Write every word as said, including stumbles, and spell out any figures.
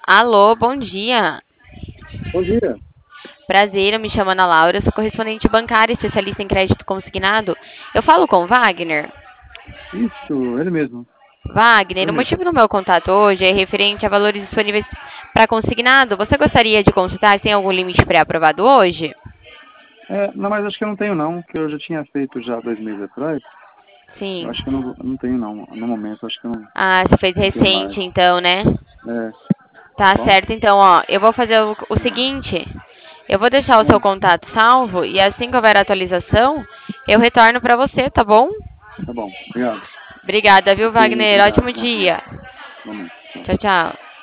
Alô, bom dia. Bom dia. Prazer, eu me chamo Ana Laura, sou correspondente bancária, especialista em crédito consignado. Eu falo com o Wagner. Isso, ele mesmo. Wagner, Eu o mesmo. motivo do meu contato hoje é referente a valores disponíveis para consignado. Você gostaria de consultar se tem algum limite pré-aprovado hoje? É, não, mas acho que eu não tenho não, que eu já tinha feito já dois meses atrás. Eu Sim. acho que eu não, eu não tenho não. No momento, acho que eu não, Ah, você fez não tenho mais. recente então, né? É, tá Tá bom? certo, então, ó, eu vou fazer o, o seguinte, eu vou deixar o seu Hum, contato salvo e assim que houver atualização, eu retorno para você, tá bom? tá bom, obrigado. Obrigada, viu, Ok, Wagner? obrigado. Ótimo Bom dia. dia. Bom dia. Tchau. Tchau, tchau.